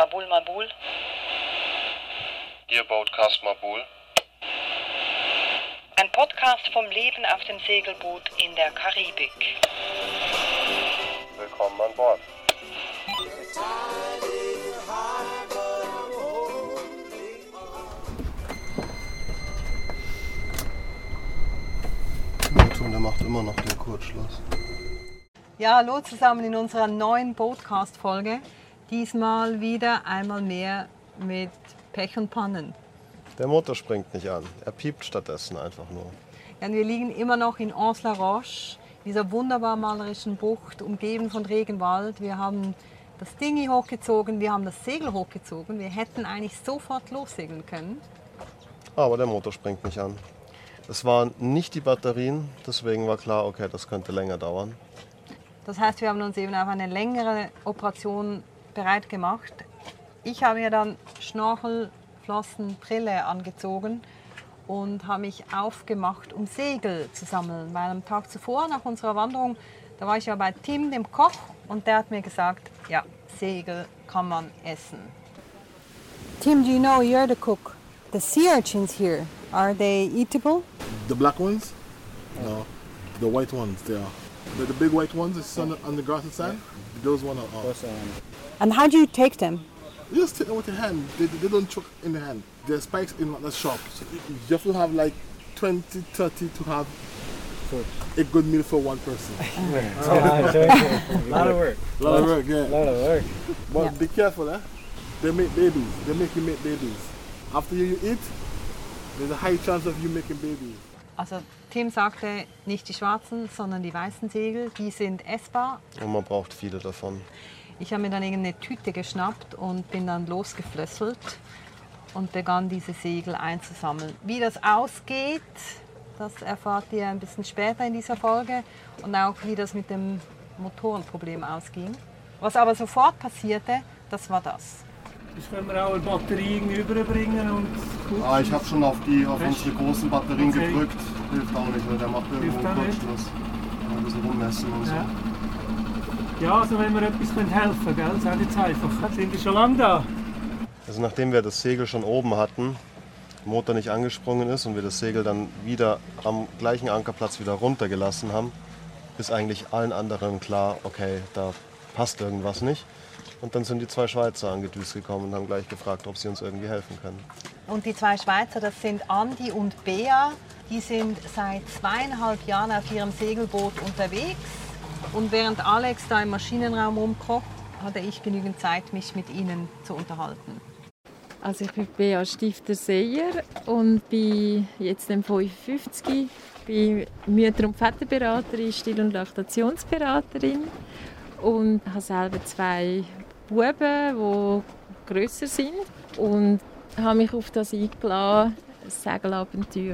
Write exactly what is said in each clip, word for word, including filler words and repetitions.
Mabul Mabul. Ihr Boatcast Mabul. Ein Podcast vom Leben auf dem Segelboot in der Karibik. Willkommen an Bord. Und der macht immer noch den Kurzschluss. Ja, hallo zusammen in unserer neuen Boatcast-Folge. Diesmal wieder einmal mehr mit Pech und Pannen. Der Motor springt nicht an, er piept stattdessen einfach nur. Ja, wir liegen immer noch in Anse-la-Roche, dieser wunderbar malerischen Bucht, umgeben von Regenwald. Wir haben das Dingi hochgezogen, wir haben das Segel hochgezogen. Wir hätten eigentlich sofort lossegeln können. Aber der Motor springt nicht an. Es waren nicht die Batterien, deswegen war klar, okay, das könnte länger dauern. Das heißt, wir haben uns eben auf eine längere Operation bereit gemacht. Ich habe mir dann Schnorchel, Flossen, Brille angezogen und habe mich aufgemacht, um Segel zu sammeln. Weil am Tag zuvor, nach unserer Wanderung, da war ich ja bei Tim, dem Koch, und der hat mir gesagt, ja, Segel kann man essen. Tim, do you know you're the cook? The sea urchins here, are they eatable? The black ones? No. The white ones, they are. The, the big white ones that's on the, on the grass and sand? Yeah. Those ones are off. And how do you take them? You just take them with your hand. They, they don't choke in the hand. They're spikes in the shop. So you have to have like twenty, thirty to have a good meal for one person. A lot of work. A lot of work, yeah. A lot of work. But Yeah. be careful, eh? They make babies. They make you make babies. After you eat, there's a high chance of you making babies. Also Tim sagte, nicht die schwarzen, sondern die weißen Segel, die sind essbar. Und man braucht viele davon. Ich habe mir dann irgendeine Tüte geschnappt und bin dann losgeflösselt und begann diese Segel einzusammeln. Wie das ausgeht, das erfahrt ihr ein bisschen später in dieser Folge, und auch wie das mit dem Motorenproblem ausging. Was aber sofort passierte, das war das. Das können wir auch eine Batterie überbringen und gut. Ah, ich habe schon auf, die, auf unsere großen Batterien Okay. gedrückt. Hilft auch nicht, ne? Der macht irgendwo Hilft auch einen nicht. Kurzschluss. Ein bisschen rummessen und so. Ja. Ja, also wenn wir etwas helfen können, gell? Sag jetzt einfach. Sind wir schon lange da? Also nachdem wir das Segel schon oben hatten, der Motor nicht angesprungen ist und wir das Segel dann wieder am gleichen Ankerplatz wieder runtergelassen haben, ist eigentlich allen anderen klar, okay, da passt irgendwas nicht. Und dann sind die zwei Schweizer angedüst gekommen und haben gleich gefragt, ob sie uns irgendwie helfen können. Und die zwei Schweizer, das sind Andi und Bea, die sind seit zweieinhalb Jahren auf ihrem Segelboot unterwegs. Und während Alex da im Maschinenraum rumkroch, hatte ich genügend Zeit, mich mit ihnen zu unterhalten. Also ich bin Bea Stifter-Seyer und bin jetzt fünfundfünfzig, bin Mütter- und Väterberaterin, Still- und Laktationsberaterin und habe selber zwei Buben, die grösser sind, und habe mich auf das eingeladen, ein Segelabenteuer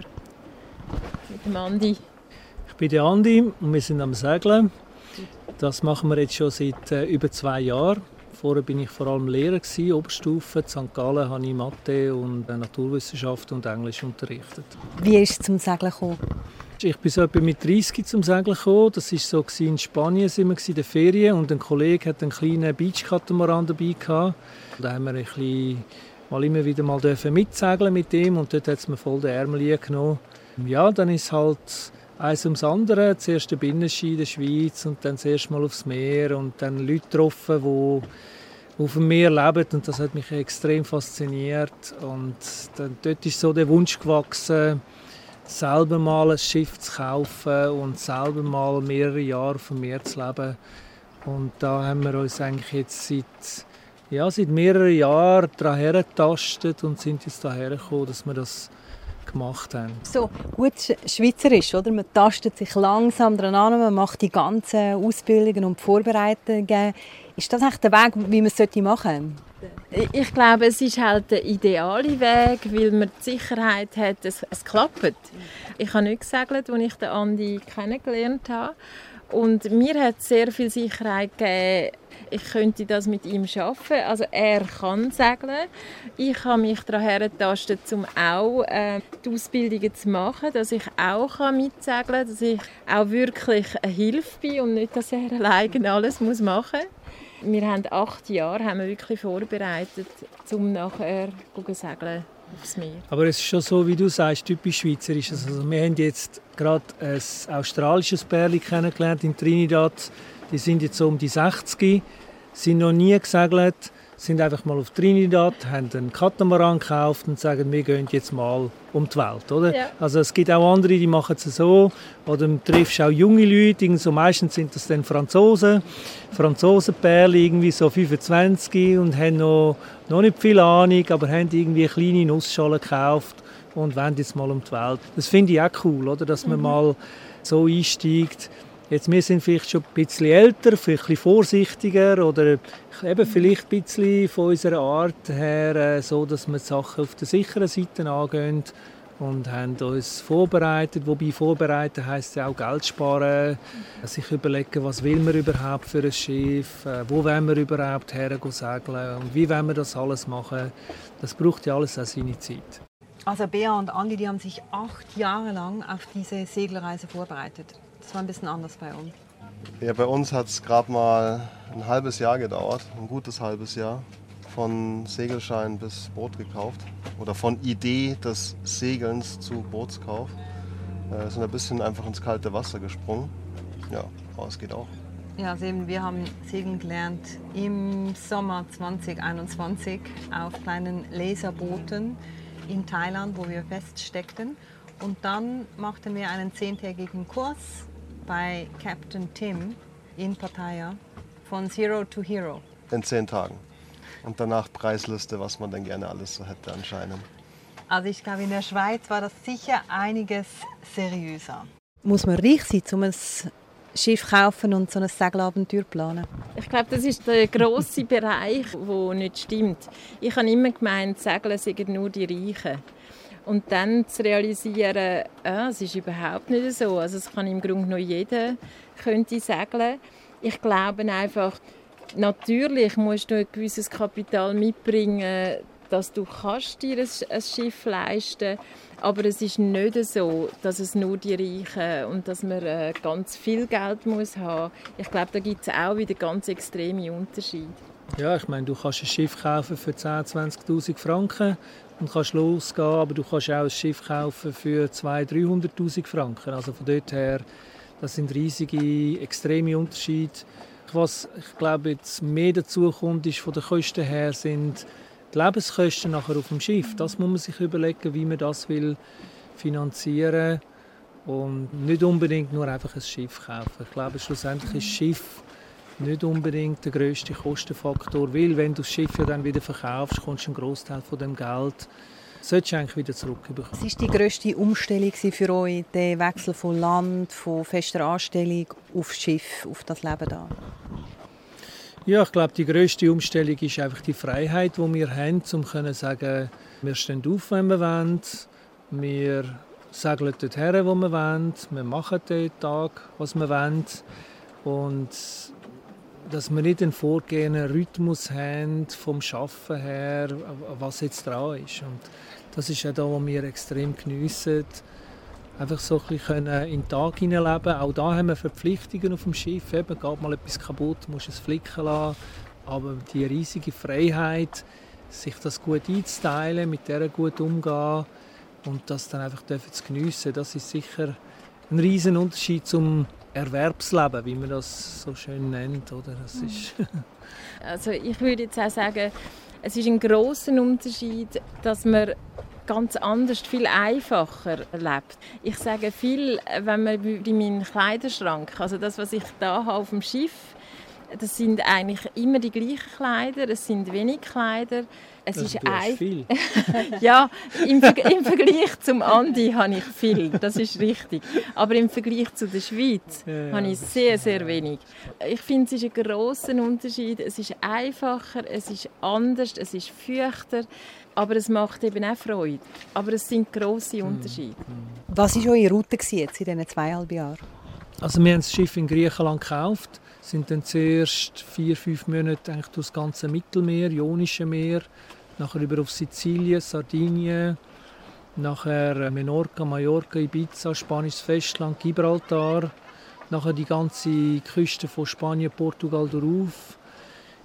mit dem Andi. Ich bin der Andi und wir sind am Segeln. Das machen wir jetzt schon seit äh, über zwei Jahren. Vorher bin ich vor allem Lehrer gewesen, Oberstufe. In Sankt Gallen habe ich Mathe und äh, Naturwissenschaften und Englisch unterrichtet. Wie ist es zum Segeln gekommen? Ich bin so etwa mit dreißig zum Segeln gekommen. Das war so in Spanien, sind wir in den Ferien, und ein Kollege hatte einen kleinen Beachkatamaran dabei gehabt. Da haben wir ein bisschen, mal immer wieder mal mitsegeln mit ihm, und dort hat es mir voll den Ärmel genommen. Ja, dann ist halt eins ums andere. Zuerst der Binnenski in der Schweiz und dann das erste Mal aufs Meer und dann Leute getroffen, die auf dem Meer leben, und das hat mich extrem fasziniert. Und dann, dort ist so der Wunsch gewachsen, selber mal ein Schiff zu kaufen und selber mal mehrere Jahre auf dem Meer zu leben. Und da haben wir uns eigentlich jetzt seit, ja, seit mehreren Jahren daran hergetastet und sind jetzt daher gekommen, dass wir das gemacht haben. So gut schweizerisch, oder? Man tastet sich langsam dran an, man macht die ganzen Ausbildungen und Vorbereitungen. Ist das eigentlich der Weg, wie man es machen sollte? Ich glaube, es ist halt der ideale Weg, weil man die Sicherheit hat, es, es klappt. Ich habe nicht gesegelt, als ich den Andi kennengelernt habe. Und mir hat sehr viel Sicherheit gegeben, ich könnte das mit ihm schaffen. Also er kann segeln. Ich habe mich daran hergetastet, um auch äh, die Ausbildungen zu machen, dass ich auch mitsegeln kann, dass ich auch wirklich eine Hilfe bin und nicht, dass er alleine alles machen muss. Wir haben acht Jahre haben wir wirklich vorbereitet, um nachher zu segeln aufs Meer. Aber es ist schon so, wie du sagst, typisch schweizerisch. Also wir haben jetzt gerade ein australisches Pärchen kennengelernt in Trinidad. Die sind jetzt so um die sechzig, sind noch nie gesegelt, sind einfach mal auf Trinidad, haben einen Katamaran gekauft und sagen, wir gehen jetzt mal um die Welt. Oder? Ja. Also es gibt auch andere, die machen es so. Oder du triffst auch junge Leute, so meistens sind das dann Franzosen, Franzosenpärchen, irgendwie so fünfundzwanzig und haben noch, noch nicht viel Ahnung, aber haben irgendwie eine kleine Nussschale gekauft und wollen jetzt mal um die Welt. Das finde ich auch cool, oder? Dass man mhm. mal so einsteigt. Jetzt, wir sind vielleicht schon ein bisschen älter, vielleicht ein bisschen vorsichtiger oder eben vielleicht ein bisschen von unserer Art her so, dass wir die Sachen auf der sicheren Seite angehen und haben uns vorbereitet. Wobei vorbereiten heisst ja auch Geld sparen, sich überlegen, was will man überhaupt für ein Schiff, wo wollen wir überhaupt her segeln und wie wollen wir das alles machen. Das braucht ja alles auch seine Zeit. Also Bea und Andi, die haben sich acht Jahre lang auf diese Segelreise vorbereitet. Das war ein bisschen anders bei uns. Ja, bei uns hat es gerade mal ein halbes Jahr gedauert, ein gutes halbes Jahr. Von Segelschein bis Boot gekauft oder von Idee des Segelns zu Bootskauf. Wir sind ein bisschen einfach ins kalte Wasser gesprungen. Ja, aber es geht auch. Ja, also eben, wir haben segeln gelernt im Sommer zwanzig einundzwanzig auf kleinen Laserbooten in Thailand, wo wir feststeckten. Und dann machten wir einen zehntägigen Kurs bei Captain Tim in Pattaya von Zero to Hero. In zehn Tagen. Und danach Preisliste, was man dann gerne alles so hätte anscheinend. Also ich glaube, in der Schweiz war das sicher einiges seriöser. Muss man reich sein, um ein Schiff kaufen und so ein Segelabenteuer planen? Ich glaube, das ist der grosse Bereich, der nicht stimmt. Ich habe immer gemeint, Segeln sind nur die Reichen. Und dann zu realisieren, ah, es ist überhaupt nicht so. Also es kann im Grunde noch jeder könnte segeln. Ich glaube einfach, natürlich musst du ein gewisses Kapital mitbringen, dass du kannst dir ein Schiff leisten kannst. Aber es ist nicht so, dass es nur die Reichen und dass man ganz viel Geld muss haben. Ich glaube, da gibt es auch wieder ganz extreme Unterschiede. Ja, ich meine, du kannst ein Schiff kaufen für zehntausend, zwanzigtausend Franken und kannst losgehen, aber du kannst auch ein Schiff kaufen für zweihunderttausend, dreihunderttausend Franken. Also von dort her, das sind riesige, extreme Unterschiede. Was ich glaube jetzt mehr dazu kommt, ist von den Kosten her, sind die Lebenskosten nachher auf dem Schiff. Das muss man sich überlegen, wie man das will finanzieren und nicht unbedingt nur einfach ein Schiff kaufen. Ich glaube, schlussendlich ist das Schiff nicht unbedingt der grösste Kostenfaktor, weil wenn du das Schiff ja dann wieder verkaufst, kommst du einen Großteil von dem Geld, solltest du eigentlich wieder zurückbekommen. Was war die grösste Umstellung für euch, der Wechsel von Land, von fester Anstellung aufs Schiff, auf das Leben da? Ja, ich glaube, die grösste Umstellung ist einfach die Freiheit, die wir haben, um zu sagen, wir stehen auf, wenn wir wollen, wir segeln dort her, wo wir wollen, wir machen den Tag, was wir wollen. Und dass wir nicht einen vorgehenden Rhythmus haben vom Arbeiten her, was jetzt dran ist. Und das ist ja da, wo wir extrem geniessen. Einfach so ein bisschen in den Tag hineinleben. Auch da haben wir Verpflichtungen auf dem Schiff. Eben, geht mal etwas kaputt, musst es flicken lassen. Aber die riesige Freiheit, sich das gut einzuteilen, mit der gut umzugehen und das dann einfach zu geniessen, das ist sicher ein riesen Unterschied zum Erwerbsleben, wie man das so schön nennt, oder? Das ist also ich würde jetzt auch sagen, es ist ein grosser Unterschied, dass man ganz anders, viel einfacher lebt. Ich sage viel, wenn man in meinen Kleiderschrank, also das, was ich da habe auf dem Schiff, das sind eigentlich immer die gleichen Kleider, es sind wenig Kleider. Es also ist du ein... hast viel. Ja, im, Ver- im Vergleich zum Andi habe ich viel, das ist richtig. Aber im Vergleich zu der Schweiz ja, habe ich sehr, sehr wenig. Ich finde, es ist ein grosser Unterschied. Es ist einfacher, es ist anders, es ist feuchter, aber es macht eben auch Freude. Aber es sind grosse Unterschiede. Was war eure Route jetzt in diesen zweieinhalb Jahren? Also wir haben das Schiff in Griechenland gekauft, sind dann zuerst vier, fünf Monate eigentlich durch das ganze Mittelmeer, Ionische Meer, nachher über auf Sizilien, Sardinien, nachher Menorca, Mallorca, Ibiza, spanisches Festland, Gibraltar, nachher die ganze Küste von Spanien, Portugal durchauf,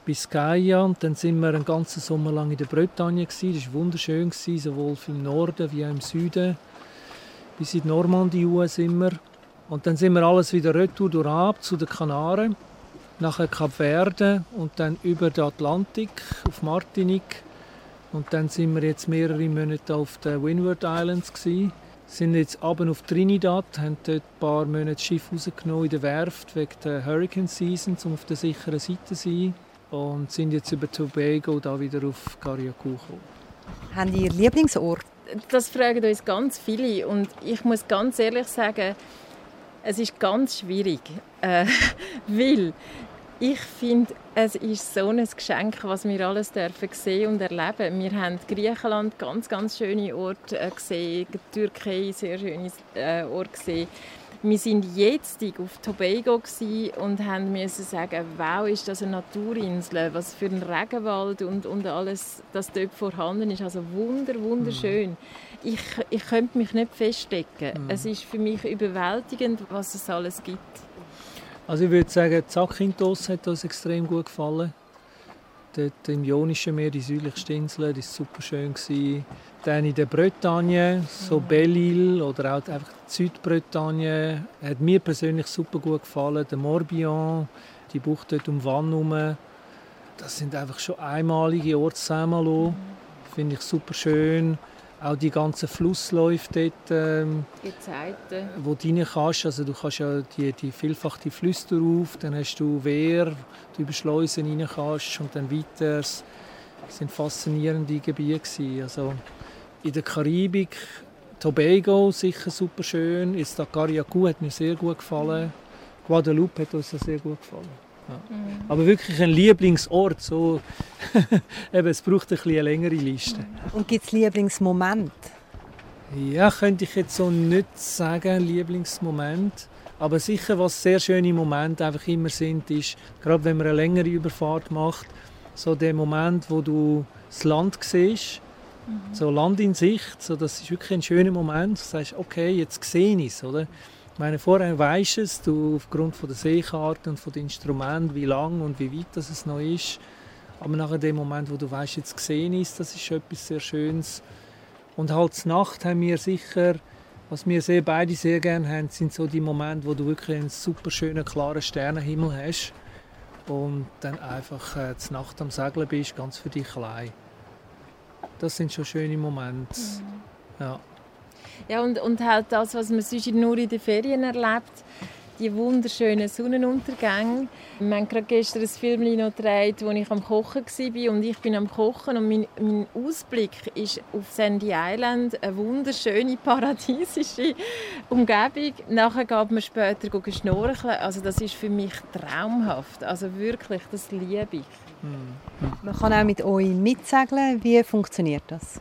Biscaya und dann sind wir einen ganzen Sommer lang in der Bretagne gewesen. Das war wunderschön gewesen, sowohl im Norden wie auch im Süden. Bis in die Normandie sind wir. Und dann sind wir alles wieder retour durch ab zu den Kanaren, nachher Kap Verde und dann über den Atlantik auf Martinique. Und dann sind wir jetzt mehrere Monate auf den Windward Islands gewesen. Sind jetzt runter auf Trinidad, haben dort ein paar Monate das Schiff rausgenommen in der Werft wegen der Hurricane Season, um auf der sicheren Seite zu sein. Und sind jetzt über Tobago da wieder auf Carriacou gekommen. Haben Sie Ihren Lieblingsort? Das fragen uns ganz viele und ich muss ganz ehrlich sagen, es ist ganz schwierig, äh, weil ich finde, es ist so ein Geschenk, was wir alles dürfen sehen und erleben. Wir haben Griechenland ganz, ganz schöne Orte äh, gesehen, Türkei sehr schöne äh, Orte gesehen. Wir sind jetzt auf Tobago und haben müssen sagen, wow, ist das eine Naturinsel, was für ein Regenwald und, und alles, das dort vorhanden ist. Also wunder, wunderschön. Mm. Ich, ich könnte mich nicht feststecken. Mm. Es ist für mich überwältigend, was es alles gibt. Also ich würde sagen, Zakynthos hat uns extrem gut gefallen. Dort im Ionischen Meer, die südlichste Insel, das war super schön. Dann in der Bretagne, so Belle-Île oder auch einfach die Südbretagne, hat mir persönlich super gut gefallen. Der Morbihan, die Bucht dort um Vannes herum. Das sind einfach schon einmalige Orte. Saint-Malo, finde ich super schön. Auch die ganzen Flussläufe dort, ähm, Gezeiten. Wo du rein kannst. Also du kannst ja die, die vielfach die Flüsse drauf, dann hast du Wehr, du über Schleusen rein kannst und dann weiter. Das sind faszinierende Gebiete. Also in der Karibik, Tobago sicher super schön. Jetzt Carriacou hat mir sehr gut gefallen. Guadeloupe hat uns sehr gut gefallen. Ja. Mhm. Aber wirklich ein Lieblingsort. So, eben, es braucht ein bisschen eine längere Liste. Und gibt es Lieblingsmoment? Ja, könnte ich jetzt so nicht sagen, Lieblingsmoment. Aber sicher, was sehr schöne Momente einfach immer sind, ist, gerade wenn man eine längere Überfahrt macht, so der Moment, wo du das Land siehst, mhm. so Land in Sicht, so, das ist wirklich ein schöner Moment. Du sagst, okay, jetzt sehe ich es, oder? Ich meine, vorher weisst es, du aufgrund von der Seekarte und von den Instrumenten, wie lang und wie weit das es noch ist. Aber nachher dem Moment, wo du weisst, jetzt gesehen ist, das ist etwas sehr Schönes. Und halt zur Nacht haben wir sicher, was wir sehr, beide sehr gerne haben, sind so die Momente, wo du wirklich einen super schönen, klaren Sternenhimmel hast und dann einfach äh, zur Nacht am Segeln bist, ganz für dich allein. Das sind schon schöne Momente. Mhm. Ja. Ja, und, und halt das, was man sonst nur in den Ferien erlebt, die wunderschönen Sonnenuntergänge. Wir haben gerade gestern ein Film noch gedreht, wo ich am Kochen war und ich bin am Kochen und mein, mein Ausblick ist auf Sandy Island, eine wunderschöne, paradiesische Umgebung. Nachher geht man später schnorcheln. Also das ist für mich traumhaft. Also wirklich, das liebe ich. Man kann auch mit euch mitsegeln. Wie funktioniert das?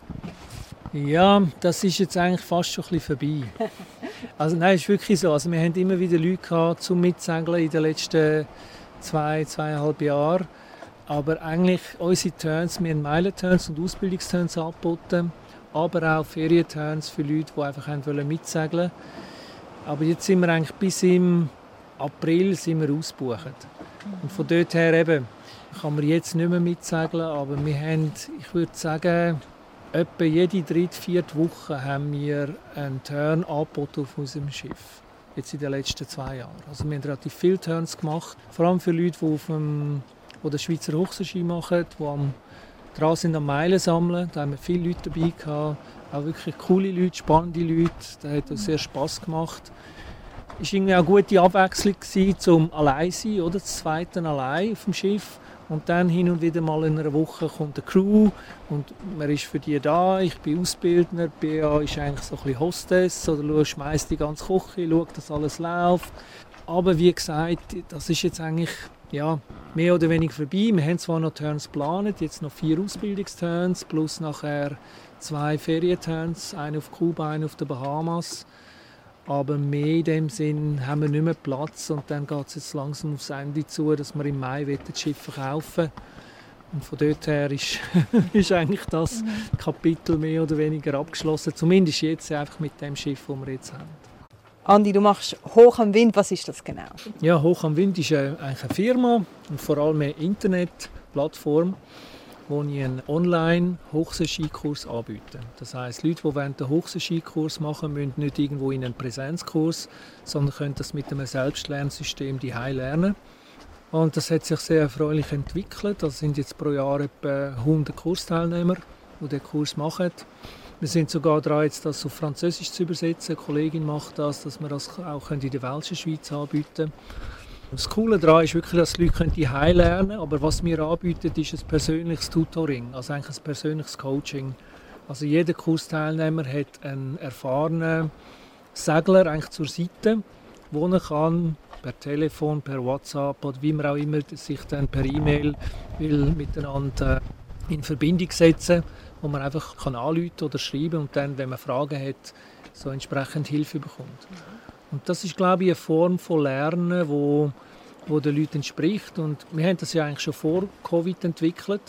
Ja, das ist jetzt eigentlich fast schon ein bisschen vorbei. Also nein, es ist wirklich so. Also wir haben immer wieder Leute gehabt zum Mitsegeln in den letzten zwei, zweieinhalb Jahren. Aber eigentlich unsere Turns, wir haben Meilenturns und Ausbildungsturns angeboten, aber auch Ferienturns für Leute, die einfach mitsegeln wollten. Aber jetzt sind wir eigentlich bis im April sind wir ausgebucht. Und von dort her eben kann man jetzt nicht mehr mitsegeln, aber wir haben, ich würde sagen, etwa jede dritte, vierte Woche haben wir einen Turn angeboten auf unserem Schiff. Jetzt in den letzten zwei Jahren. Also wir haben relativ viele Turns gemacht. Vor allem für Leute, die, auf dem, die den Schweizer Hochseeski machen, die am, dran sind am Meilen sammeln. Da haben wir viele Leute dabei gehabt. Auch wirklich coole Leute, spannende Leute. Das hat uns sehr Spass gemacht. Es war irgendwie auch eine gute Abwechslung zum Alleinsein, oder? Das zweite allein auf dem Schiff. Und dann hin und wieder mal in einer Woche kommt eine Crew und man ist für die da. Ich bin Ausbildner, B A ist eigentlich so ein bisschen Hostess oder schmeißt die ganze Küche, schaut, dass alles läuft. Aber wie gesagt, das ist jetzt eigentlich ja, mehr oder weniger vorbei. Wir haben zwar noch Turns geplant, jetzt noch vier Ausbildungsturns plus nachher zwei Ferienturns, eine auf Kuba, eine auf den Bahamas. Aber mehr in dem Sinn haben wir nicht mehr Platz und dann geht es jetzt langsam aufs Ende zu, dass wir im Mai das Schiff verkaufen. Und von dort her ist, ist eigentlich das Kapitel mehr oder weniger abgeschlossen. Zumindest jetzt einfach mit dem Schiff, das wir jetzt haben. Andi, du machst Hoch am Wind. Was ist das genau? Ja, Hoch am Wind ist eigentlich eine Firma und vor allem eine Internetplattform Plattform, wo ich einen Online-Hochseeskikurs anbiete. Das heisst, Leute, die den Hochseeskikurs machen, müssen nicht irgendwo in einen Präsenzkurs, sondern können das mit einem Selbstlernsystem zu Hause lernen. Und das hat sich sehr erfreulich entwickelt. Das sind jetzt pro Jahr etwa hundert Kursteilnehmer, die den Kurs machen. Wir sind sogar dran, jetzt das auf Französisch zu übersetzen. Eine Kollegin macht das, dass wir das auch in der Welschen Schweiz anbieten können. Das Coole daran ist wirklich, dass die Leute die Hause lernen können. Aber was wir anbieten, ist ein persönliches Tutoring, also eigentlich ein persönliches Coaching. Also jeder Kursteilnehmer hat einen erfahrenen Segler eigentlich zur Seite, wo er kann per Telefon, per WhatsApp oder wie man auch immer sich dann per E-Mail will miteinander in Verbindung setzen, wo man einfach kann anrufen oder schreiben und dann, wenn man Fragen hat, so entsprechend Hilfe bekommt. Und das ist, glaube ich, eine Form von Lernen, wo, wo den Leuten entspricht. Und wir haben das ja eigentlich schon vor Covid entwickelt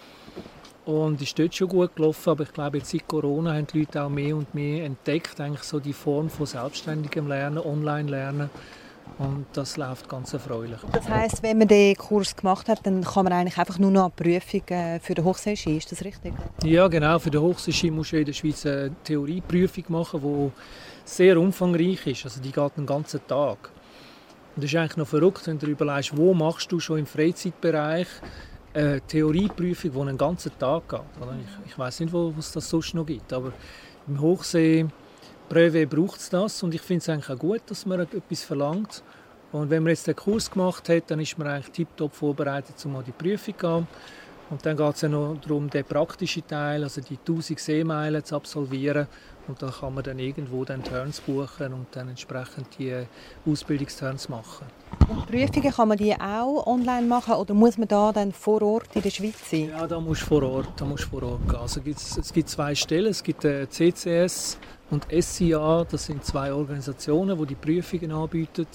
und ist dort schon gut gelaufen. Aber ich glaube, jetzt seit Corona haben die Leute auch mehr und mehr entdeckt, eigentlich so die Form von selbstständigem Lernen, Online-Lernen. Und das läuft ganz erfreulich. Das heisst, wenn man den Kurs gemacht hat, dann kann man eigentlich einfach nur noch eine Prüfung für den Hochseeski, ist das richtig? Ja, genau. Für den Hochseeski muss man in der Schweiz eine Theorieprüfung machen, die sehr umfangreich ist. Also die geht einen ganzen Tag. Und das ist eigentlich noch verrückt, wenn du überlegst, wo machst du schon im Freizeitbereich eine Theorieprüfung, die einen ganzen Tag geht. Ich, ich weiss nicht, wo es das sonst noch gibt, aber im Hochsee Prüfe braucht es das und ich finde es eigentlich auch gut, dass man etwas verlangt. Und wenn man jetzt den Kurs gemacht hat, dann ist man eigentlich tiptop vorbereitet, um an die Prüfung zu gehen. Und dann geht es ja noch darum, den praktischen Teil, also die tausend Seemeilen zu absolvieren. Und dann kann man dann irgendwo dann Turns buchen und dann entsprechend die Ausbildungsturns machen. Und Prüfungen, kann man die auch online machen oder muss man da dann vor Ort in der Schweiz sein? Ja, da musst du vor Ort, da musst du vor Ort gehen. Also gibt's, es gibt zwei Stellen, es gibt äh, C C S und S I A, das sind zwei Organisationen, die die Prüfungen anbieten.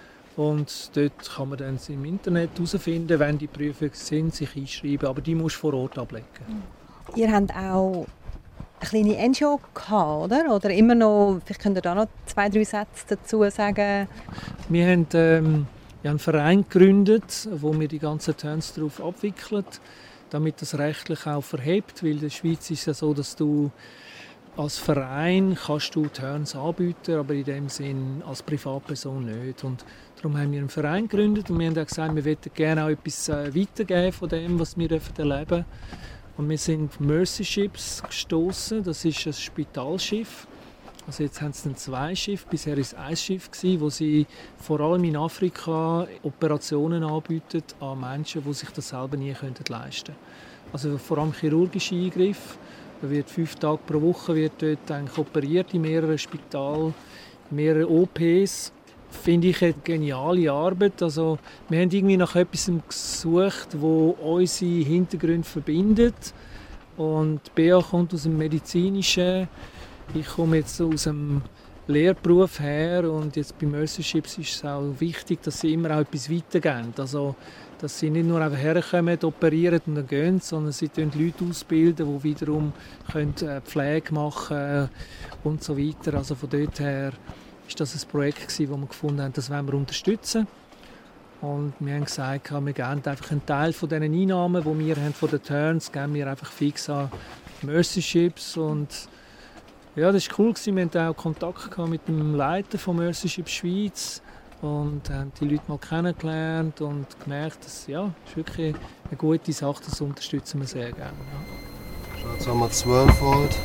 Und dort kann man dann im Internet herausfinden, wenn die Prüfungen sind, sich einschreiben, aber die musst du vor Ort ablegen. Ihr habt auch eine kleine N G O gehabt, oder? Oder immer noch, vielleicht könnt ihr da noch zwei, drei Sätze dazu sagen? Wir haben ähm, einen Verein gegründet, wo wir die ganzen Turns darauf abwickeln, damit das rechtlich auch verhebt, weil in der Schweiz ist es ja so, dass du als Verein kannst du Turns anbieten, aber in dem Sinn als Privatperson nicht. Und darum haben wir einen Verein gegründet und wir haben auch gesagt, wir möchten gerne auch etwas weitergeben von dem, was wir erleben. Und wir sind Mercy Ships gestoßen. Das ist ein Spitalschiff. Also jetzt haben sie zwei Schiffe. Bisher war es ein Schiff, wo sie vor allem in Afrika Operationen anbieten an Menschen, die sich das selber nie leisten könnten. Also vor allem chirurgische Eingriffe. Da wird fünf Tage pro Woche wird dort eigentlich operiert in mehreren Spitalen, in mehreren O Ps. Finde ich eine geniale Arbeit. Also, wir haben irgendwie nach etwas gesucht, das unsere Hintergründe verbindet. Und Bea kommt aus dem Medizinischen. Ich komme jetzt aus dem Lehrberuf her. Und jetzt bei Mercy Ships ist es auch wichtig, dass sie immer auch etwas weitergeben. Also, dass sie nicht nur einfach herkommen, operieren und dann gehen, sondern sie bilden Leute ausbilden, die wiederum können Pflege machen können und so weiter. Also von dort her ist das ein Projekt, das wir gefunden haben, das wollen wir unterstützen. Und wir haben gesagt, wir geben einfach einen Teil von den Einnahmen, die wir haben von den Turns, geben wir einfach fix an Mercy Ships. Und ja, das war cool. Wir hatten auch Kontakt mit dem Leiter von Mercy Ships Schweiz und haben die Leute mal kennengelernt und gemerkt, dass ja, das ist wirklich eine gute Sache, das unterstützen wir sehr gerne. Ja. Jetzt haben wir zwölf Volt.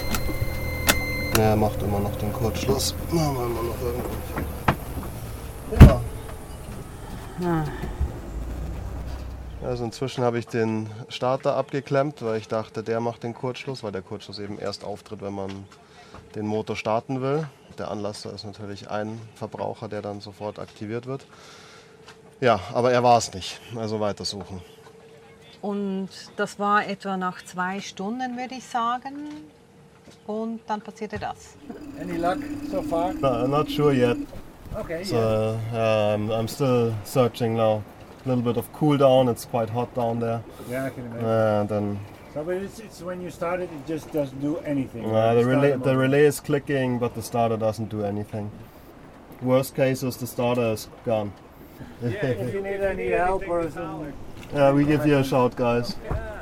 Er macht immer noch den Kurzschluss. Machen wir immer noch irgendwo. Ja. Also inzwischen habe ich den Starter abgeklemmt, weil ich dachte, der macht den Kurzschluss, weil der Kurzschluss eben erst auftritt, wenn man den Motor starten will. Der Anlasser ist natürlich ein Verbraucher, der dann sofort aktiviert wird. Ja, aber er war es nicht. Also weitersuchen. Und das war etwa nach zwei Stunden, würde ich sagen. Und dann passierte das. Any luck so far? No, not sure yet. Okay. So uh, I'm, I'm still searching now. A little bit of cool down. It's quite hot down there. Yeah, I can imagine. Uh, then. So, but it's, it's when you start it, it just doesn't do anything. Uh, the relay, the relay is clicking, but the starter doesn't do anything. Worst case is the starter is gone. Yeah, if you need any help or something. Yeah, we give you a shout, guys.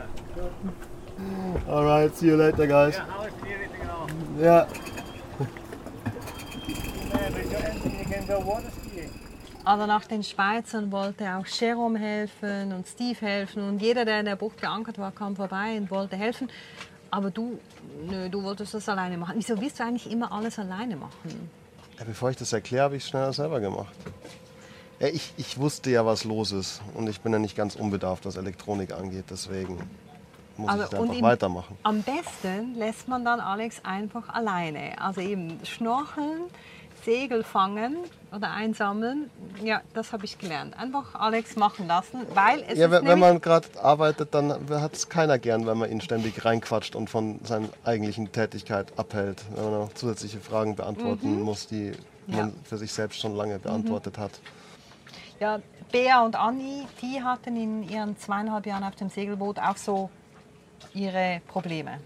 All right, see you later, guys. Yeah. Also nach den Schweizern wollte auch Jerome helfen und Steve helfen und jeder, der in der Bucht geankert war, kam vorbei und wollte helfen. Aber du, nö, du wolltest das alleine machen. Wieso willst du eigentlich immer alles alleine machen? Ja, bevor ich das erkläre, habe ich es schneller selber gemacht. Ja, ich, ich wusste ja, was los ist und ich bin ja nicht ganz unbedarft, was Elektronik angeht, deswegen muss Aber ich da einfach im, weitermachen. Am besten lässt man dann Alex einfach alleine. Also eben Schnorcheln, Segel fangen oder einsammeln, ja, das habe ich gelernt. Einfach Alex machen lassen, weil es Ja, ist wenn, wenn nämlich man gerade arbeitet, dann hat es keiner gern, wenn man ihn ständig reinquatscht und von seiner eigentlichen Tätigkeit abhält. Wenn man noch zusätzliche Fragen beantworten Mhm. muss, die Ja. man für sich selbst schon lange beantwortet hat. Ja, Bea und Anni, die hatten in ihren zweieinhalb Jahren auf dem Segelboot auch so ihre Probleme.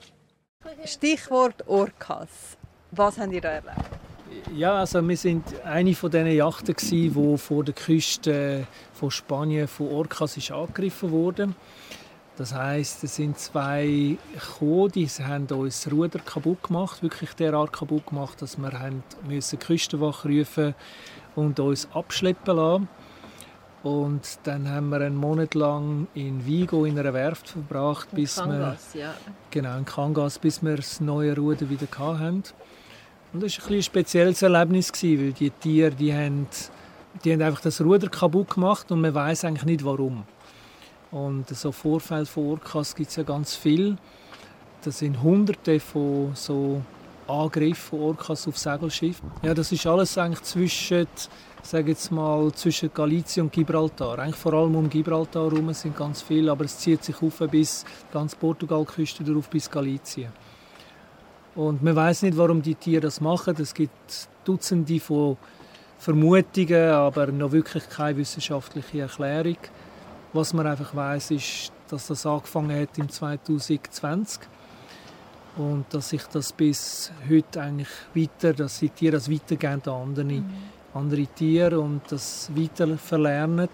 Stichwort Orcas. Was habt ihr da erlebt? Ja, also wir sind eine von diesen Yachten, die vor der Küste von Spanien von Orcas ist angegriffen wurden. Das heisst, es sind zwei gekommen, die haben uns das Ruder kaputt gemacht, wirklich derart kaputt gemacht, dass wir haben müssen die Küstenwache rufen und uns abschleppen lassen. Und dann haben wir einen Monat lang in Vigo in einer Werft verbracht, In bis Cangas, wir ja. genau in Cangas, bis wir das neue Ruder wieder hatten. Und das war ein, ein spezielles Erlebnis, weil die Tiere die haben, die haben einfach das Ruder kaputt gemacht und man weiß eigentlich nicht warum. Und so Vorfälle von Orcas gibt es ja ganz viel. Das sind Hunderte von so Angriffen von Orcas auf Segelschiff. Ja, das ist alles eigentlich zwischen, sage jetzt mal, zwischen Galicien und Gibraltar. Eigentlich vor allem um Gibraltar herum sind ganz viele, aber es zieht sich auf bis ganz Portugalküste darauf bis Galicien. Und man weiß nicht, warum die Tiere das machen. Es gibt Dutzende von Vermutungen, aber noch wirklich keine wissenschaftliche Erklärung. Was man einfach weiß, ist, dass das angefangen hat im zwanzig zwanzig und dass sich das bis heute eigentlich weiter, dass die Tiere das weitergeben an andere, mhm. andere Tiere und das weiter verlernen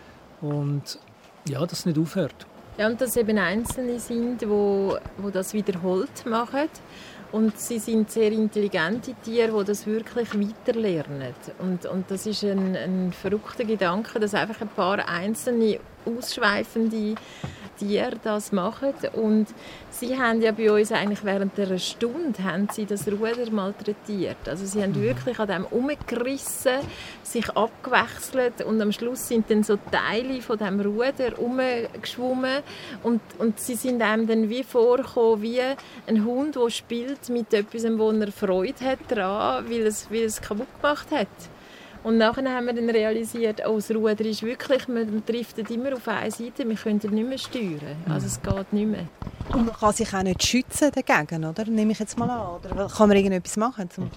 und ja, das nicht aufhört. Ja, und dass eben Einzelne sind, die wo, wo das wiederholt machen. Und sie sind sehr intelligente Tiere, die das wirklich weiterlernen. Und, und das ist ein, ein verrückter Gedanke, dass einfach ein paar einzelne ausschweifende Tiere das machen. Und sie haben ja bei uns eigentlich während einer Stunde haben sie das Ruder malträtiert. Also sie haben wirklich an dem herumgerissen, sich abgewechselt und am Schluss sind dann so Teile von dem Ruder herumgeschwommen und, und sie sind einem dann wie vorgekommen, wie ein Hund, der spielt mit etwas, wo er Freude hat daran, weil es, weil es kaputt gemacht hat. Und nachher haben wir dann realisiert, oh, das Ruder ist wirklich, man driftet immer auf eine Seite, wir können nicht mehr steuern. Also es geht nicht mehr. Und man kann sich auch nicht schützen dagegen, oder? Nehme ich jetzt mal an. Oder kann man irgendetwas machen? Zum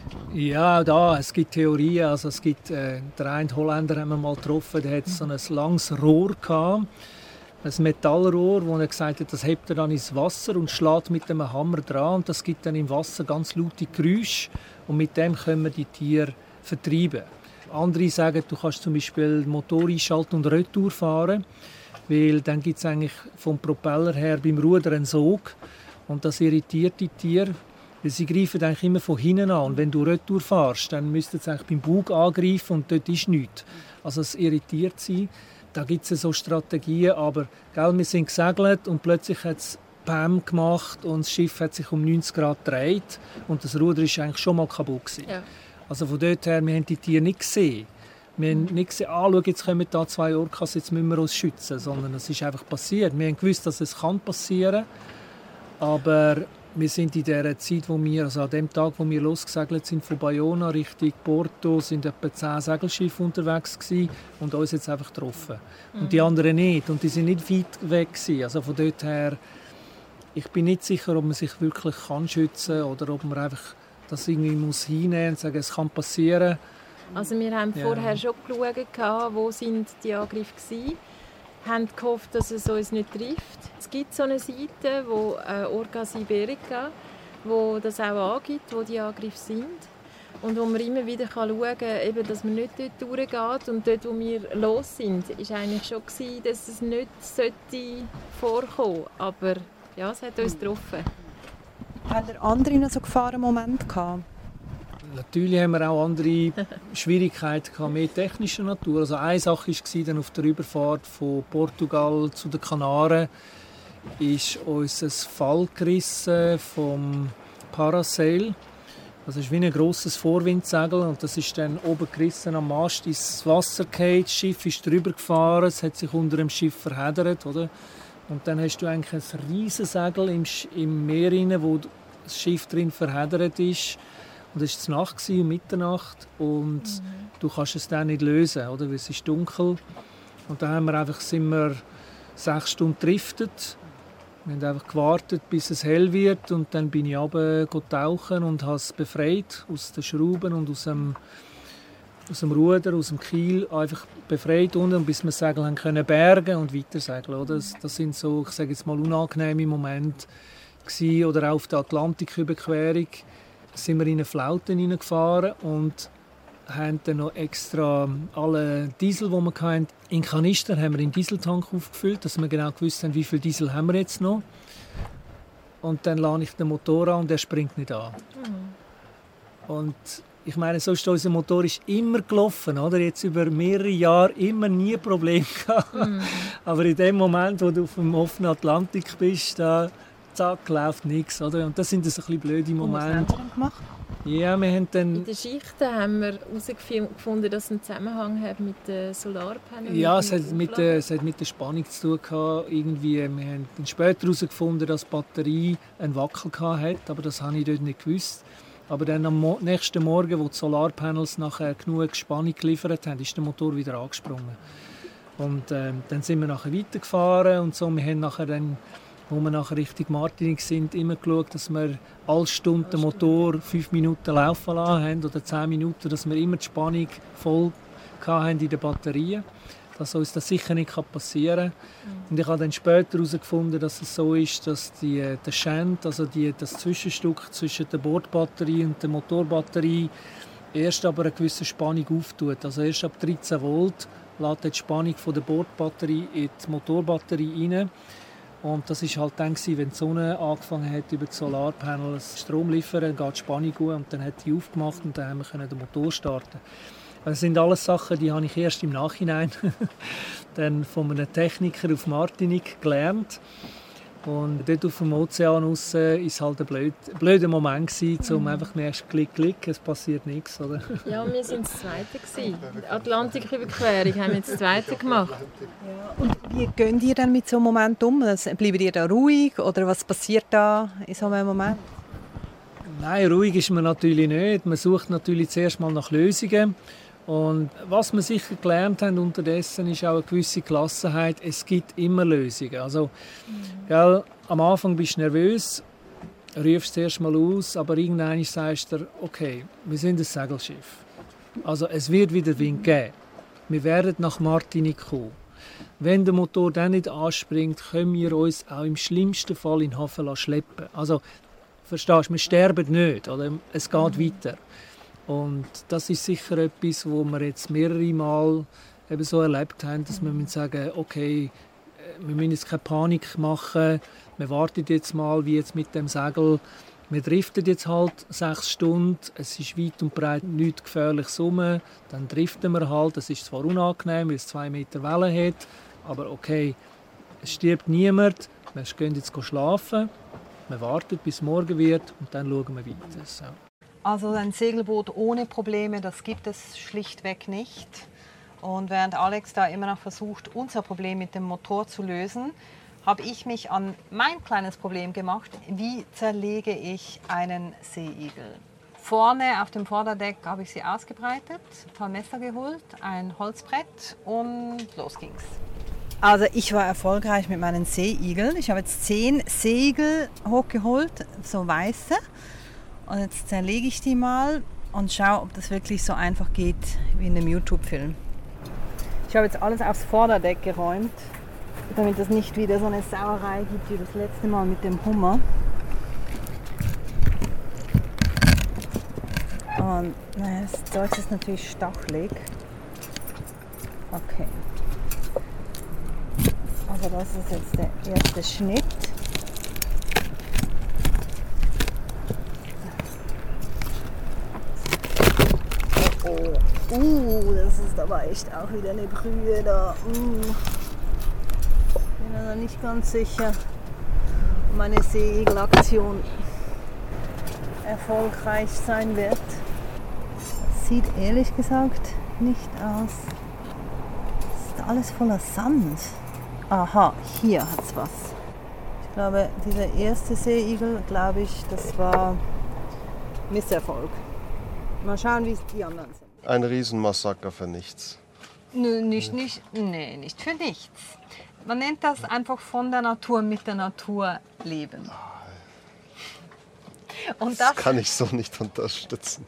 Ja, auch da, es gibt Theorien. Also es gibt, äh, der eine Holländer haben wir mal getroffen, der hatte so ein langes Rohr gehabt, ein Metallrohr, wo er gesagt hat, das hebt er dann ins Wasser und schlägt mit einem Hammer dran und das gibt dann im Wasser ganz laute Geräusche und mit dem können wir die Tiere vertreiben. Andere sagen, du kannst zum Beispiel den Motor einschalten und Retour fahren, weil dann gibt es eigentlich vom Propeller her beim Ruder einen Sog und das irritiert die Tiere, weil sie greifen eigentlich immer von hinten an und wenn du Retour fährst, dann müsste es eigentlich beim Bug angreifen und dort ist nichts. Also es irritiert sie. Da gibt es so Strategien, aber gell, wir sind gesegelt und plötzlich hat es Pam gemacht und das Schiff hat sich um neunzig Grad gedreht und das Ruder ist eigentlich schon mal kaputt gewesen. Ja. Also von dort her, wir haben die Tiere nicht gesehen. Wir haben nicht gesehen, ah, schau, jetzt kommen da zwei Orcas, jetzt müssen wir uns schützen, sondern es ist einfach passiert. Wir haben gewusst, dass es kann passieren kann, aber wir sind in der Zeit, wo wir, also an dem Tag, wo wir losgesegelt sind von Bayona Richtung Porto, sind etwa zehn Segelschiffe unterwegs gewesen und uns jetzt einfach getroffen. Mhm. Und die anderen nicht. Und die sind nicht weit weg gewesen. Also von dort her, ich bin nicht sicher, ob man sich wirklich kann schützen kann oder ob man einfach das irgendwie muss hinnehmen und sagen, es kann passieren. Also wir haben ja. vorher schon geschaut, wo sind die Angriffe waren. Wir haben gehofft, dass es uns nicht trifft. Es gibt so eine Seite, wo äh, Orcas Iberica, wo das auch angibt, wo die Angriffe sind. und wo man immer wieder schauen kann, eben, dass man nicht dort durchgeht. Und dort, wo wir los sind, war eigentlich schon gewesen, dass es nicht sollte vorkommen. Aber ja, es hat uns getroffen. Haben ihr andere noch so Gefahrenmomente gehabt? Natürlich haben wir auch andere Schwierigkeiten gehabt, mehr technischer Natur. Also eine Sache war dann auf der Überfahrt von Portugal zu den Kanaren, ist uns ein Fall gerissen vom Parasail. Das ist wie ein grosses Vorwindsegel und das ist dann oben gerissen am Mast ins Wasser gefallen. Das Schiff ist drüber gefahren, es hat sich unter dem Schiff verheddert, oder? Und dann hast du eigentlich ein riesiges Segel im, im Meer rein, wo das Schiff drin verheddert ist. Und es war Nacht, um Mitternacht und mhm. du kannst es dann nicht lösen, oder? Weil es ist dunkel. Und dann haben wir einfach, sind wir sechs Stunden gedriftet. Wir haben einfach gewartet, bis es hell wird und dann bin ich runter tauchen und habe es befreit aus den Schrauben und aus dem, aus dem Ruder, aus dem Kiel, einfach befreit unten, bis wir das Segel haben können bergen und weiter segeln. Oder? Das, das sind so, ich sage jetzt mal, unangenehme Momente gewesen. Oder auch auf der Atlantiküberquerung sind wir in eine Flaute hineingefahren und haben dann noch extra alle Diesel, die wir hatten, in Kanister haben wir in den Dieseltank aufgefüllt, dass wir genau gewusst haben, wie viel Diesel haben wir jetzt noch. Und dann lade ich den Motor an und der springt nicht an. Mhm. Und ich meine, so ist unser Motor ist immer gelaufen, oder? Jetzt über mehrere Jahre immer nie Probleme gehabt. Mhm. Aber in dem Moment, wo du auf dem offenen Atlantik bist, da zack, läuft nichts, oder? Und das sind so ein bisschen blöde Momente. Und was haben Sie gemacht? Ja, wir haben dann... In den Schichten haben wir herausgefunden, dass es einen Zusammenhang hat mit den Solarpanelen. Ja, es hat, mit der, es hat mit der Spannung zu tun gehabt. Irgendwie, wir haben dann später herausgefunden, dass die Batterie einen Wackel hatte, aber das habe ich dort nicht gewusst. Aber dann am Mo- nächsten Morgen, wo die Solarpanels nachher genug Spannung geliefert haben, ist der Motor wieder angesprungen. Und äh, dann sind wir nachher weitergefahren und so. Wir haben nachher dann, wo wir nachher Richtung Martinik sind, immer geschaut, dass wir alle Stunden den Motor fünf Minuten laufen lassen haben oder zehn Minuten, dass wir immer die Spannung voll haben in den Batterien, dass uns das sicher nicht passieren kann. Und ich habe dann später herausgefunden, dass es so ist, dass die, der Shant, also die, das Zwischenstück zwischen der Bordbatterie und der Motorbatterie, erst aber eine gewisse Spannung auftut. Also erst ab dreizehn Volt lädt die Spannung von der Bordbatterie in die Motorbatterie rein. Und das war halt dann, wenn die Sonne angefangen hat, über die Solarpanels Strom zu liefern, dann geht die Spannung gut und dann hat die aufgemacht und dann haben wir den Motor starten. Das sind alles Sachen, die habe ich erst im Nachhinein dann von einem Techniker auf Martinik gelernt. Und dort auf dem Ozean raus war es halt ein blöd, blöder Moment gewesen, um einfach merkst, klick, klick, es passiert nichts, oder? Ja, wir waren das Zweite gewesen. Die Atlantiküberquerung haben wir das Zweite gemacht. Ja. Und wie geht ihr dann mit so einem Moment um? Bleibt ihr da ruhig oder was passiert da in so einem Moment? Nein, ruhig ist man natürlich nicht. Man sucht natürlich zuerst mal nach Lösungen. Und was wir sicher gelernt haben unterdessen, ist auch eine gewisse Gelassenheit. Es gibt immer Lösungen. Also, mhm. gell, am Anfang bist du nervös, rufst zuerst mal aus, aber irgendwann sagst du dir, okay, wir sind ein Segelschiff. Also es wird wieder Wind geben. Wir werden nach Martinik kommen. Wenn der Motor dann nicht anspringt, können wir uns auch im schlimmsten Fall in den Hafen schleppen. Also, verstehst du, wir sterben nicht, oder? Es geht mhm. weiter. Und das ist sicher etwas, wo wir jetzt mehrere Mal eben so erlebt haben, dass wir sagen, okay, wir müssen jetzt keine Panik machen, wir warten jetzt mal, wie jetzt mit dem Segel. Wir driften jetzt halt sechs Stunden, es ist weit und breit nichts Gefährliches rum, dann driften wir halt, das ist zwar unangenehm, weil es zwei Meter Wellen hat, aber okay, es stirbt niemand, wir gehen jetzt schlafen, wir warten bis morgen wird und dann schauen wir weiter. So. Also ein Segelboot ohne Probleme, das gibt es schlichtweg nicht. Und während Alex da immer noch versucht, unser Problem mit dem Motor zu lösen, habe ich mich an mein kleines Problem gemacht. Wie zerlege ich einen Seeigel? Vorne auf dem Vorderdeck habe ich sie ausgebreitet, ein paar Messer geholt, ein Holzbrett und los ging's. Also ich war erfolgreich mit meinen Seeigeln. Ich habe jetzt zehn Seeigel hochgeholt, so weiße. Und jetzt zerlege ich die mal und schaue, ob das wirklich so einfach geht wie in einem YouTube-Film. Ich habe jetzt alles aufs Vorderdeck geräumt, damit es nicht wieder so eine Sauerei gibt wie das letzte Mal mit dem Hummer. Und das Deutsch ist natürlich stachelig. Okay. Also das ist jetzt der erste Schnitt. Oh, oh. Uh, das ist aber echt auch wieder eine Brühe da. Uh. Bin mir noch nicht ganz sicher, ob meine Seeigel-Aktion erfolgreich sein wird. Das sieht ehrlich gesagt nicht aus. Das ist alles voller Sand. Aha, hier hat es was. Ich glaube, dieser erste Seeigel, glaube ich, das war Misserfolg. Mal schauen, wie es die anderen sind. Ein Riesenmassaker für nichts. Nö, nicht, nicht, nee, nicht für nichts. Man nennt das einfach von der Natur mit der Natur leben. Und das, Das kann ich so nicht unterstützen.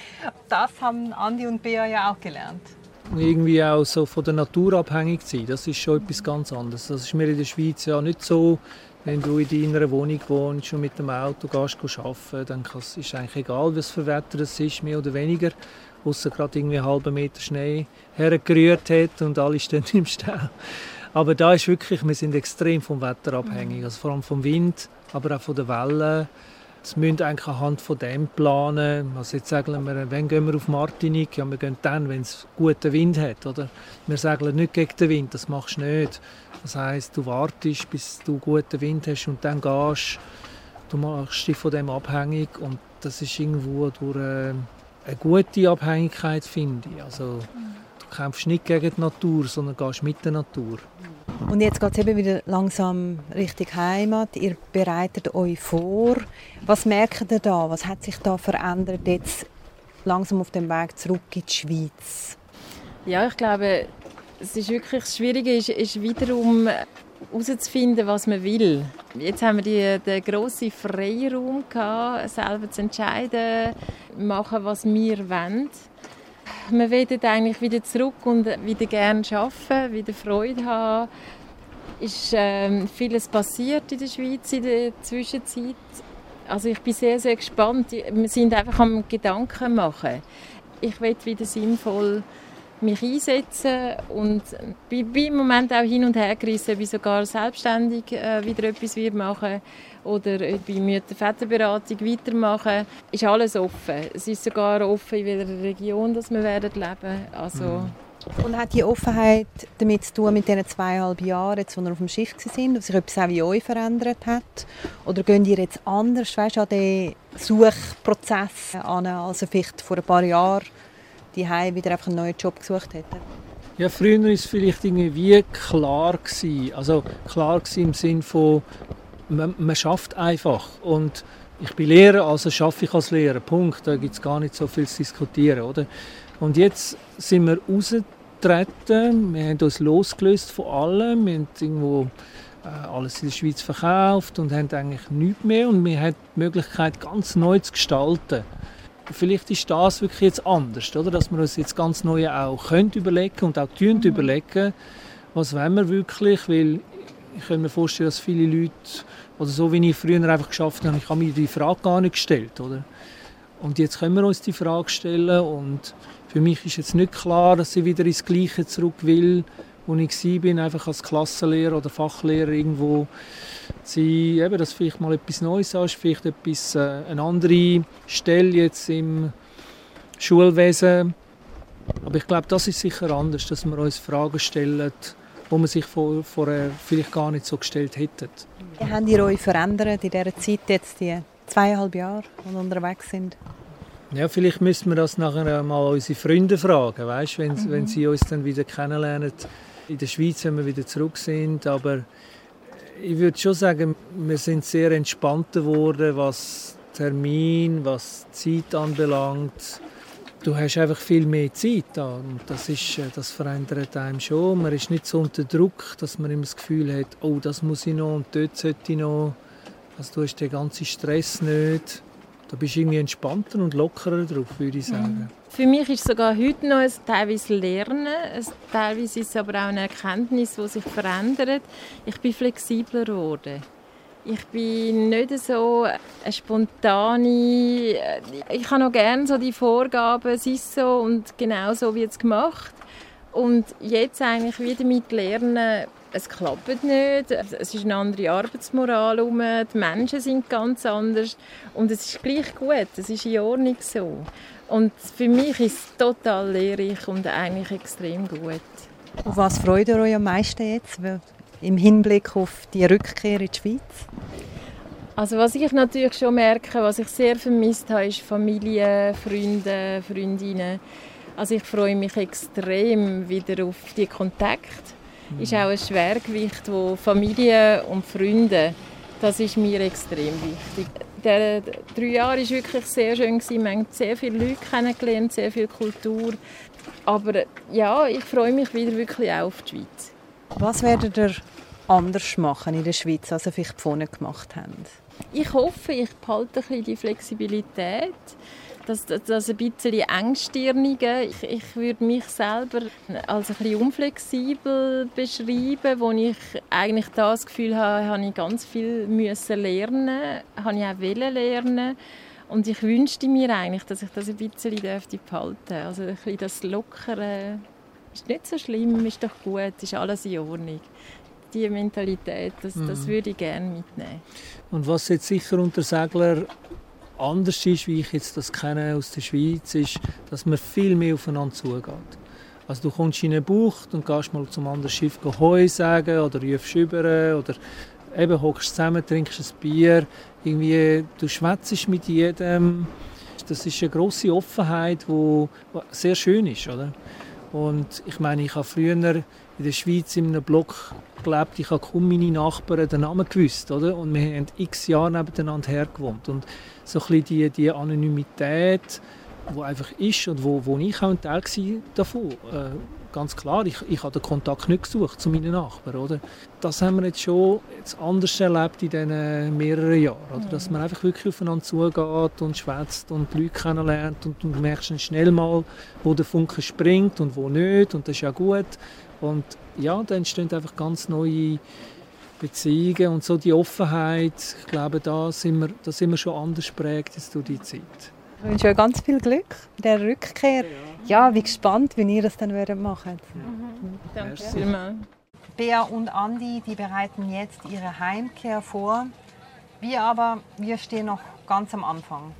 das haben Andi und Bea ja auch gelernt. Irgendwie auch so von der Natur abhängig zu sein, das ist schon etwas ganz anderes. Das ist mir in der Schweiz ja nicht so. Wenn du in deiner Wohnung wohnst und mit dem Auto gehst, gehst arbeiten, dann ist es eigentlich egal, was für Wetter es ist, mehr oder weniger. Ausser gerade irgendwie einen halben Meter Schnee hergerührt hat und alle stehen im Stau. Aber da ist wirklich, wir sind extrem vom Wetter abhängig, also vor allem vom Wind, aber auch von den Wellen. Das müssen eigentlich anhand von dem planen. Also jetzt sagen wir, wann gehen wir auf Martinique? Ja, wir gehen dann, wenn es guten Wind hat. Oder? Wir sagen nicht gegen den Wind, das machst du nicht. Das heisst, du wartest, bis du guten Wind hast und dann gehst. Du machst dich von dem abhängig und das ist irgendwo durch eine gute Abhängigkeit, finde ich. Also, du kämpfst nicht gegen die Natur, sondern gehst mit der Natur. Und jetzt geht es eben wieder langsam Richtung Heimat. Ihr bereitet euch vor. Was merkt ihr da? Was hat sich da verändert jetzt langsam auf dem Weg zurück in die Schweiz? Ja, ich glaube, es ist wirklich das Schwierige ist, ist wiederum herauszufinden, was man will. Jetzt haben wir die, den grossen Freiraum gehabt, selber zu entscheiden, machen, was wir wollen. Wir wollen eigentlich wieder zurück und wieder gerne arbeiten, wieder Freude haben. Es ist ähm, vieles passiert in der Schweiz in der Zwischenzeit. Also ich bin sehr, sehr gespannt. Wir sind einfach am Gedanken machen. Ich will wieder sinnvoll mich einsetzen und bin, bin im Moment auch hin und her gerissen, ob ich sogar selbstständig äh, wieder etwas machen oder ob ich mit der Väterberatung weitermachen. Ist alles offen. Es ist sogar offen, in welcher Region dass wir werden leben. Also mhm. Und hat die Offenheit damit zu tun, mit diesen zweieinhalb Jahren, jetzt, als ihr auf dem Schiff waren, dass sich etwas auch in euch verändert hat? Oder gehen ihr jetzt anders, weißt, an den Suchprozess an, als ihr vielleicht vor ein paar Jahren die Heim wieder einfach einen neuen Job gesucht hätten? Ja, früher war es vielleicht irgendwie klar gewesen. Also klar gewesen im Sinne von, man, man schafft einfach. Und ich bin Lehrer, also schaffe ich als Lehrer. Punkt. Da gibt es gar nicht so viel zu diskutieren, oder? Und jetzt sind wir rausgetreten. Wir haben uns losgelöst von allem. Wir haben irgendwo äh, alles in der Schweiz verkauft und haben eigentlich nichts mehr. Und wir haben die Möglichkeit, ganz neu zu gestalten. Vielleicht ist das wirklich jetzt anders, oder? Dass wir uns jetzt ganz neu auch können überlegen und auch mhm. überlegen, was wollen wir wirklich, weil ich kann mir vorstellen, dass viele Leute, oder so wie ich früher einfach geschafft habe, ich habe mir die Frage gar nicht gestellt, oder? Und jetzt können wir uns die Frage stellen und für mich ist jetzt nicht klar, dass ich wieder ins Gleiche zurück will, wo ich war, einfach als Klassenlehrer oder Fachlehrer irgendwo sie eben, dass vielleicht mal etwas Neues ist, vielleicht etwas, äh, eine andere Stelle jetzt im Schulwesen. Aber ich glaube, das ist sicher anders, dass wir uns Fragen stellen, die man sich vor, vorher vielleicht gar nicht so gestellt hätte. Wie habt ihr euch verändert in dieser Zeit, jetzt die zweieinhalb Jahre, die wir unterwegs sind? Ja, vielleicht müssen wir das nachher mal unsere Freunde fragen, weißt, wenn, mhm. wenn sie uns dann wieder kennenlernen in der Schweiz, wenn wir wieder zurück sind. Aber ich würde schon sagen, wir sind sehr entspannt geworden, was Termin, was Zeit anbelangt. Du hast einfach viel mehr Zeit da und das, ist, das verändert einem schon. Man ist nicht so unter Druck, dass man immer das Gefühl hat, oh, das muss ich noch und dort sollte ich noch. Also du hast den ganzen Stress nicht. Da bist du irgendwie entspannter und lockerer drauf, würde ich sagen. Für mich ist es sogar heute noch ein teilweise Lernen, teilweise ist es aber auch eine Erkenntnis, die sich verändert. Ich bin flexibler geworden. Ich bin nicht so eine spontane. Ich habe noch gerne so die Vorgaben, es ist so und genau so wird es gemacht. Und jetzt eigentlich wieder mit Lernen, es klappt nicht, es ist eine andere Arbeitsmoral herum, die Menschen sind ganz anders und es ist gleich gut, es ist in Ordnung so. Und für mich ist es total lehrreich und eigentlich extrem gut. Auf was freut ihr euch am meisten jetzt im Hinblick auf die Rückkehr in die Schweiz? Also was ich natürlich schon merke, was ich sehr vermisst habe, ist Familie, Freunde, Freundinnen. Also ich freue mich extrem wieder auf die Kontakte. Mhm. Ist auch ein Schwergewicht, wo Familie und Freunde, das ist mir extrem wichtig. Die drei Jahre war wirklich sehr schön. Wir haben sehr viele Leute kennengelernt, sehr viel Kultur. Aber ja, ich freue mich wieder wirklich auch auf die Schweiz. Was werdet ihr anders machen in der Schweiz, als ihr vielleicht vorne gemacht habt? Ich hoffe, ich behalte ein bisschen die Flexibilität. Das, das, das ein bisschen engstirnige. Ich, ich würde mich selber als ein bisschen unflexibel beschreiben, wo ich eigentlich das Gefühl habe, habe ich ganz viel müssen lernen, habe ich auch wollen lernen. Und ich wünschte mir eigentlich, dass ich das ein bisschen behalten dürfte. Also ein bisschen das Lockere ist nicht so schlimm, ist doch gut, ist alles in Ordnung. Diese Mentalität, das, das würde ich gerne mitnehmen. Und was jetzt sicher unter Segler anders ist, wie ich jetzt das kenne aus der Schweiz, ist, dass man viel mehr aufeinander zugeht. Also du kommst in eine Bucht und gehst mal zum anderen Schiff Hoi sagen oder rufst über oder eben hockst zusammen, trinkst ein Bier, irgendwie du schwätzt mit jedem. Das ist eine grosse Offenheit, die sehr schön ist, oder? Und ich meine, ich habe früher in der Schweiz in einem Block gelebt, ich habe kaum meine Nachbarn den Namen gewusst, oder? Und wir haben x Jahre nebeneinander hergewohnt. Und so ein bisschen die, die Anonymität, die einfach ist und wo, wo ich auch ein Teil war davon. Äh, ganz klar, ich, ich habe den Kontakt nicht gesucht zu meinen Nachbarn, oder? Das haben wir jetzt schon jetzt anders erlebt in diesen mehreren Jahren, oder? Dass man einfach wirklich aufeinander zugeht und schwätzt und die Leute kennenlernt und du merkst dann schnell mal, wo der Funke springt und wo nicht, und das ist ja gut. Und ja, da entstehen einfach ganz neue Beziehungen und so die Offenheit. Ich glaube, da sind wir, da sind wir schon anders geprägt als durch die Zeit. Ich wünsche euch ganz viel Glück bei der Rückkehr. Ja, wie gespannt, wie ihr das dann machen werdet. Mhm. Danke vielmals. Bea und Andi, die bereiten jetzt ihre Heimkehr vor. Wir aber, wir stehen noch ganz am Anfang.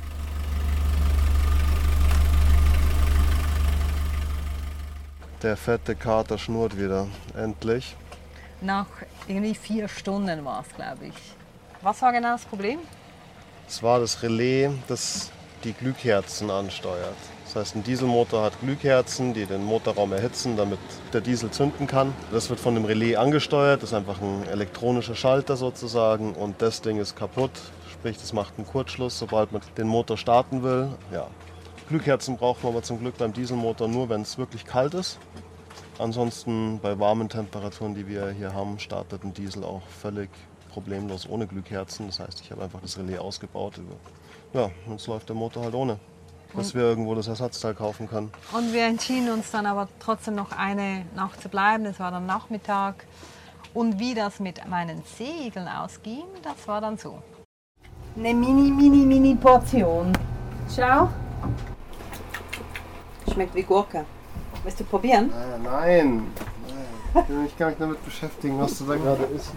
Der fette Kater schnurrt wieder, endlich. Nach irgendwie vier Stunden war es, glaube ich. Was war genau das Problem? Es war das Relais, das die Glühkerzen ansteuert. Das heißt, ein Dieselmotor hat Glühkerzen, die den Motorraum erhitzen, damit der Diesel zünden kann. Das wird von dem Relais angesteuert, das ist einfach ein elektronischer Schalter sozusagen, und das Ding ist kaputt, sprich, das macht einen Kurzschluss, sobald man den Motor starten will. Ja. Glühkerzen braucht man aber zum Glück beim Dieselmotor nur, wenn es wirklich kalt ist. Ansonsten bei warmen Temperaturen, die wir hier haben, startet ein Diesel auch völlig problemlos ohne Glühkerzen. Das heißt, ich habe einfach das Relais ausgebaut. Ja, jetzt läuft der Motor halt ohne, dass wir irgendwo das Ersatzteil kaufen können. Und wir entschieden uns dann aber trotzdem noch eine Nacht zu bleiben. Das war dann Nachmittag. Und wie das mit meinen Segeln ausging, das war dann so. Eine mini, mini, mini Portion. Schau. Schmeckt wie Gurke. Willst du probieren? Nein, nein. nein. Ich kann mich damit beschäftigen, was du da gerade isst.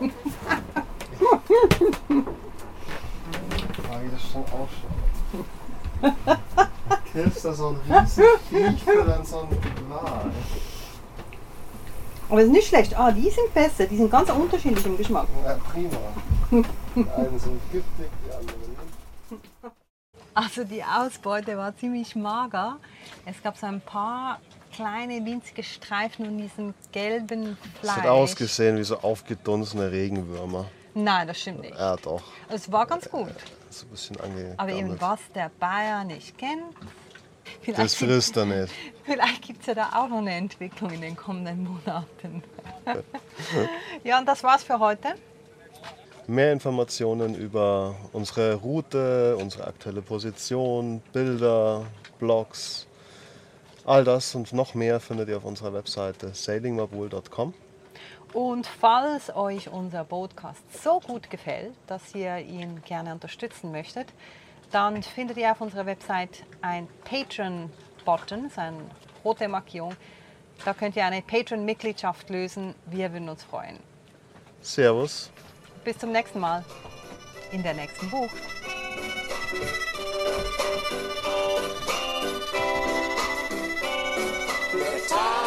Wie das schon ausschaut. Killst da so ein riesen Viech für dann so ein Glas. Aber es ist nicht schlecht. Ah, die sind besser. Die sind ganz unterschiedlich im Geschmack. Ja, prima. Die einen sind giftig, die anderen nicht. Also die Ausbeute war ziemlich mager. Es gab so ein paar kleine winzige Streifen und diesen gelben Fleisch. Es hat ausgesehen wie so aufgedunsene Regenwürmer. Nein, das stimmt nicht. Ja, doch. Es war ganz gut. Das ist ein bisschen angegammelt. Aber eben was der Bayer nicht kennt, das frisst er nicht. Vielleicht gibt es ja da auch noch eine Entwicklung in den kommenden Monaten. Ja, und das war's für heute. Mehr Informationen über unsere Route, unsere aktuelle Position, Bilder, Blogs, all das und noch mehr findet ihr auf unserer Webseite sailing mabul punkt com. Und falls euch unser Podcast so gut gefällt, dass ihr ihn gerne unterstützen möchtet, dann findet ihr auf unserer Website ein Patreon-Button, so eine rote Markierung. Da könnt ihr eine Patreon-Mitgliedschaft lösen. Wir würden uns freuen. Servus. Bis zum nächsten Mal in der nächsten Bucht. The time